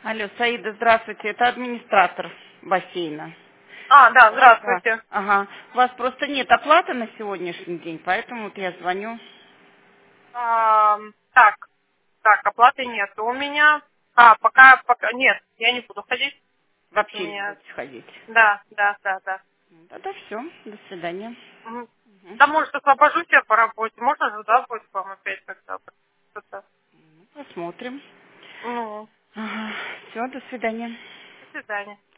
Алло, Саида, здравствуйте. Это администратор бассейна. Да, У вас, здравствуйте. ага. У вас просто нет оплаты на сегодняшний день, поэтому вот я звоню. Так, оплаты нет у меня. Пока нет, я не буду ходить. У Вообще не меня, будете ходить. да. Тогда все. До свидания. Мгм. Мгм. Да, может, освобожусь я по работе. Можно же, да, будет к вам опять тогда что-то. Посмотрим. Ну, Ага. Все, до свидания. до свидания.